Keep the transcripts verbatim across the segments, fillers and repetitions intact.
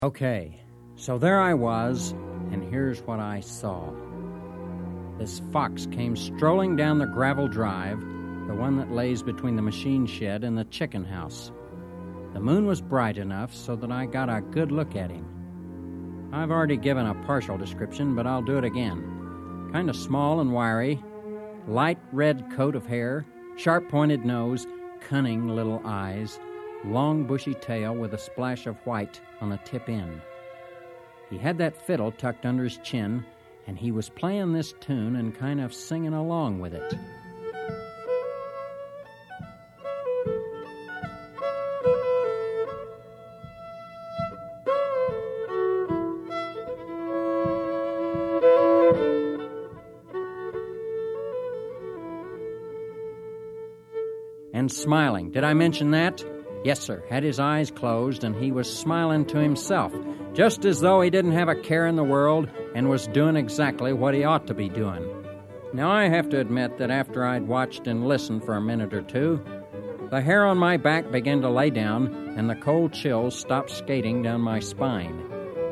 Okay, so there I was, and here's what I saw. This fox came strolling down the gravel drive, the one that lays between the machine shed and the chicken house. The moon was bright enough so that I got a good look at him. I've already given a partial description, but I'll do it again. Kind of small and wiry, light red coat of hair, sharp-pointed nose, cunning little eyes, long bushy tail with a splash of white on the tip end. He had that fiddle tucked under his chin, and he was playing this tune and kind of singing along with it. And smiling. Did I mention that? Yes, sir. Had his eyes closed, and he was smiling to himself, just as though he didn't have a care in the world and was doing exactly what he ought to be doing. Now, I have to admit that after I'd watched and listened for a minute or two, the hair on my back began to lay down, and the cold chills stopped skating down my spine.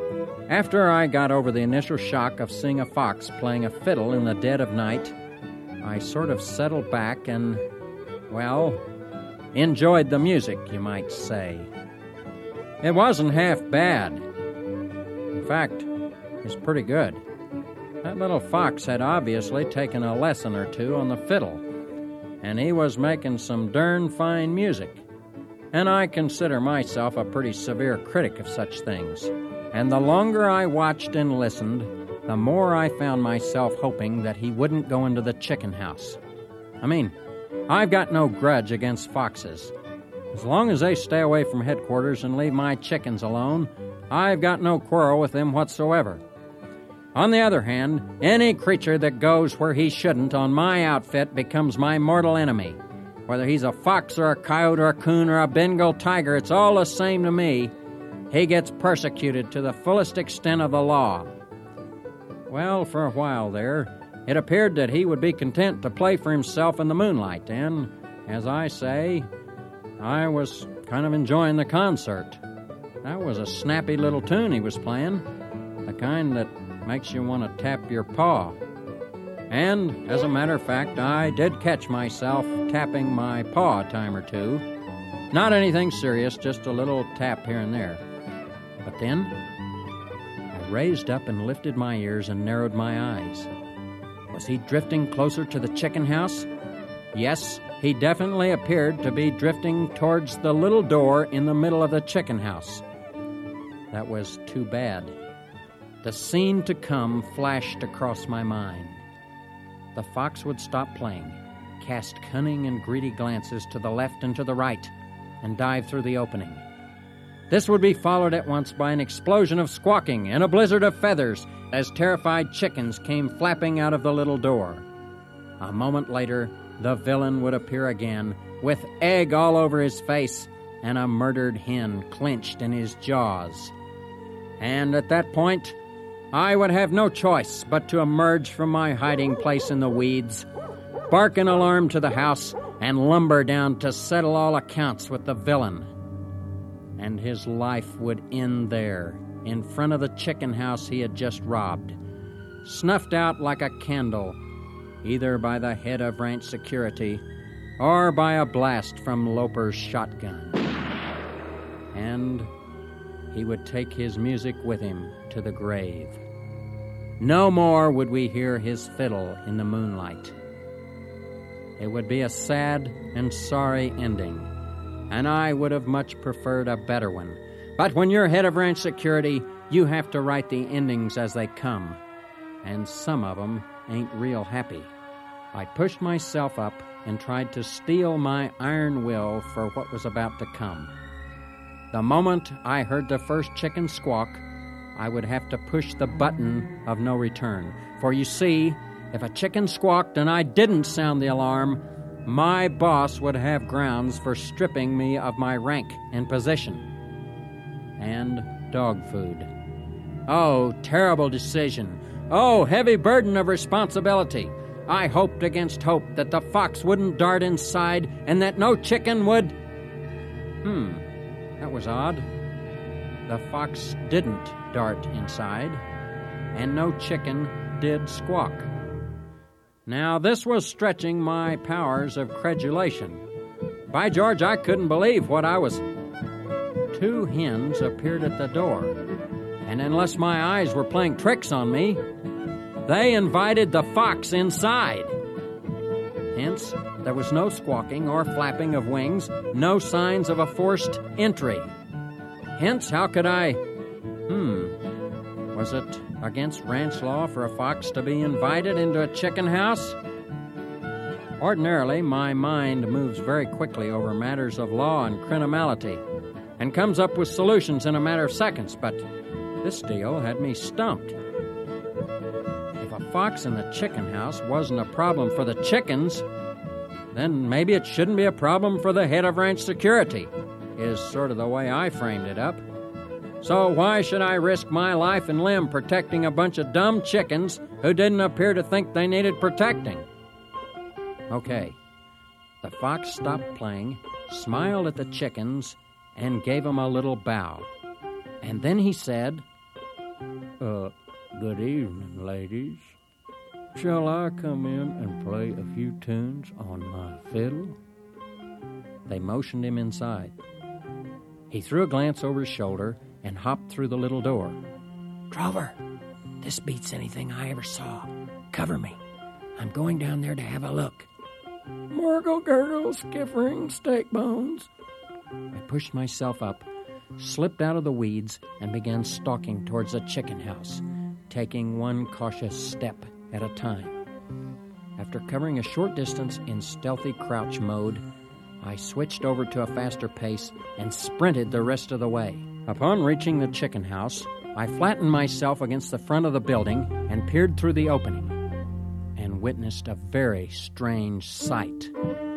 After I got over the initial shock of seeing a fox playing a fiddle in the dead of night, I sort of settled back and, well, enjoyed the music, you might say. It wasn't half bad. In fact, it's pretty good. That little fox had obviously taken a lesson or two on the fiddle, and he was making some darn fine music. And I consider myself a pretty severe critic of such things. And the longer I watched and listened, the more I found myself hoping that he wouldn't go into the chicken house. I mean, I've got no grudge against foxes. As long as they stay away from headquarters and leave my chickens alone, I've got no quarrel with them whatsoever. On the other hand, any creature that goes where he shouldn't on my outfit becomes my mortal enemy. Whether he's a fox or a coyote or a coon or a Bengal tiger, it's all the same to me. He gets persecuted to the fullest extent of the law. Well, for a while there, it appeared that he would be content to play for himself in the moonlight, and, as I say, I was kind of enjoying the concert. That was a snappy little tune he was playing, the kind that makes you want to tap your paw. And, as a matter of fact, I did catch myself tapping my paw a time or two. Not anything serious, just a little tap here and there. But then, I raised up and lifted my ears and narrowed my eyes. Was he drifting closer to the chicken house? Yes, he definitely appeared to be drifting towards the little door in the middle of the chicken house. That was too bad. The scene to come flashed across my mind. The fox would stop playing, cast cunning and greedy glances to the left and to the right, and dive through the opening. This would be followed at once by an explosion of squawking and a blizzard of feathers as terrified chickens came flapping out of the little door. A moment later, the villain would appear again, with egg all over his face and a murdered hen clenched in his jaws. And at that point, I would have no choice but to emerge from my hiding place in the weeds, bark an alarm to the house, and lumber down to settle all accounts with the villain. And his life would end there, in front of the chicken house he had just robbed, snuffed out like a candle, either by the head of ranch security or by a blast from Loper's shotgun. And he would take his music with him to the grave. No more would we hear his fiddle in the moonlight. It would be a sad and sorry ending, and I would have much preferred a better one. But when you're head of ranch security, you have to write the endings as they come, and some of them ain't real happy. I pushed myself up and tried to steel my iron will for what was about to come. The moment I heard the first chicken squawk, I would have to push the button of no return. For you see, if a chicken squawked and I didn't sound the alarm, my boss would have grounds for stripping me of my rank and position. And dog food. Oh, terrible decision. Oh, heavy burden of responsibility. I hoped against hope that the fox wouldn't dart inside and that no chicken would... Hmm, that was odd. the fox didn't dart inside, and no chicken did squawk. Now, this was stretching my powers of credulation. By George, I couldn't believe what I was. Two hens appeared at the door, and unless my eyes were playing tricks on me, they invited the fox inside. Hence, there was no squawking or flapping of wings, no signs of a forced entry. Hence, how could I... Hmm... Was it against ranch law for a fox to be invited into a chicken house? Ordinarily, my mind moves very quickly over matters of law and criminality and comes up with solutions in a matter of seconds, but this deal had me stumped. If a fox in the chicken house wasn't a problem for the chickens, then maybe it shouldn't be a problem for the head of ranch security, is sort of the way I framed it up. So why should I risk my life and limb protecting a bunch of dumb chickens who didn't appear to think they needed protecting? Okay. The fox stopped playing, smiled at the chickens, and gave them a little bow. And then he said, Uh, good evening, ladies. Shall I come in and play a few tunes on my fiddle? They motioned him inside. He threw a glance over his shoulder and hopped through the little door. Trover, this beats anything I ever saw. Cover me. I'm going down there to have a look. Morgul, gurgle, skiffering, steak bones. I pushed myself up, slipped out of the weeds, and began stalking towards the chicken house, taking one cautious step at a time. After covering a short distance in stealthy crouch mode, I switched over to a faster pace and sprinted the rest of the way. Upon reaching the chicken house, I flattened myself against the front of the building and peered through the opening, and witnessed a very strange sight.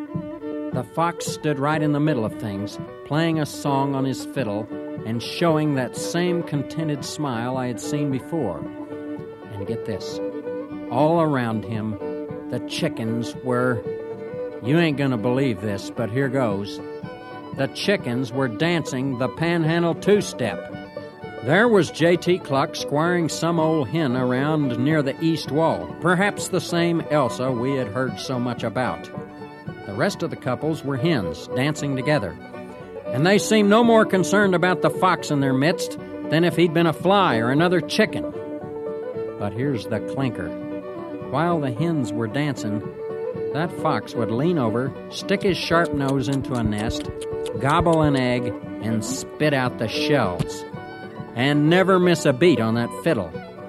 The fox stood right in the middle of things, playing a song on his fiddle and showing that same contented smile I had seen before. And get this, all around him, the chickens were... You ain't gonna believe this, but here goes. The chickens were dancing the panhandle two-step. There was J T Cluck squiring some old hen around near the east wall, perhaps the same Elsa we had heard so much about. The rest of the couples were hens, dancing together, and they seemed no more concerned about the fox in their midst than if he'd been a fly or another chicken. But here's the clinker. While the hens were dancing, that fox would lean over, stick his sharp nose into a nest, gobble an egg, and spit out the shells, and never miss a beat on that fiddle.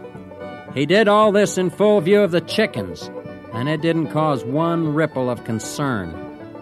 He did all this in full view of the chickens, and it didn't cause one ripple of concern.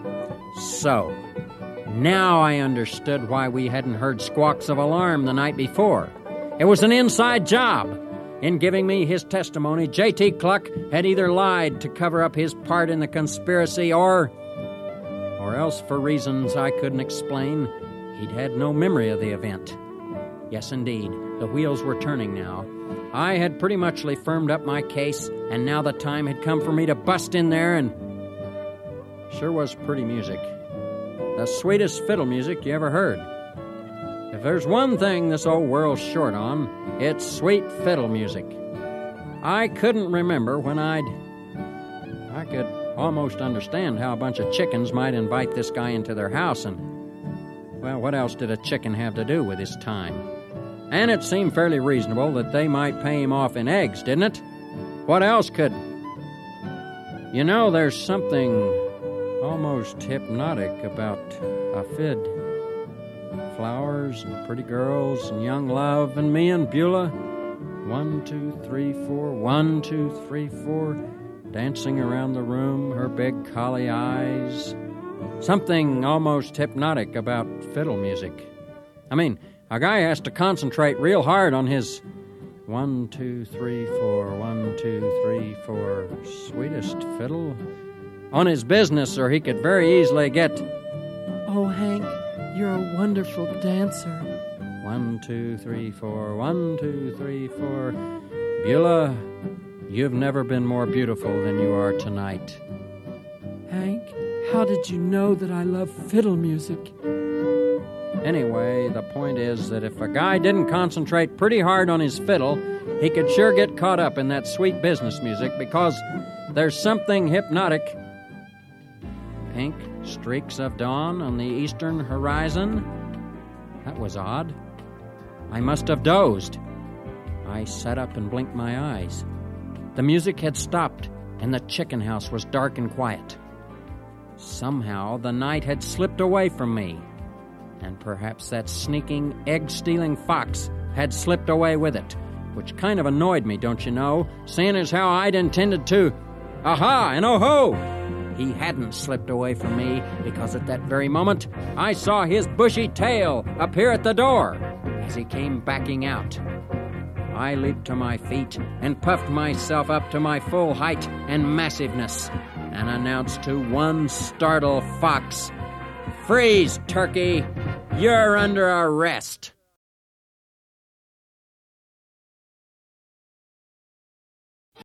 So, now I understood why we hadn't heard squawks of alarm the night before. It was an inside job. In giving me his testimony, J T Cluck had either lied to cover up his part in the conspiracy or... or else, for reasons I couldn't explain, he'd had no memory of the event. Yes, indeed, the wheels were turning now. I had pretty muchly firmed up my case, and now the time had come for me to bust in there and... Sure was pretty music. The sweetest fiddle music you ever heard. If there's one thing this old world's short on, it's sweet fiddle music. I couldn't remember when I'd... I could almost understand how a bunch of chickens might invite this guy into their house and... Well, what else did a chicken have to do with his time? And it seemed fairly reasonable that they might pay him off in eggs, didn't it? What else could... You know, there's something almost hypnotic about a fid. Flowers and pretty girls and young love and me and Beulah. One, two, three, four, one, two, three, four. Dancing around the room, her big collie eyes. Something almost hypnotic about fiddle music. I mean, a guy has to concentrate real hard on his one, two, three, four, one, two, three, four, sweetest fiddle, on his business, or he could very easily get, "Oh, Hank, you're a wonderful dancer." One, two, three, four, one, two, three, four. Beulah, you've never been more beautiful than you are tonight. Hank, how did you know that I love fiddle music? Anyway, the point is that if a guy didn't concentrate pretty hard on his fiddle, he could sure get caught up in that sweet business music, because there's something hypnotic. Pink streaks of dawn on the eastern horizon. That was odd. I must have dozed. I sat up and blinked my eyes. The music had stopped, and the chicken house was dark and quiet. Somehow the night had slipped away from me, and perhaps that sneaking, egg-stealing fox had slipped away with it, which kind of annoyed me, don't you know, seeing as how I'd intended to... Aha and oh-ho! He hadn't slipped away from me, because at that very moment I saw his bushy tail appear at the door as he came backing out. I leaped to my feet and puffed myself up to my full height and massiveness, and announced to one startled fox, "Freeze, turkey! You're under arrest!"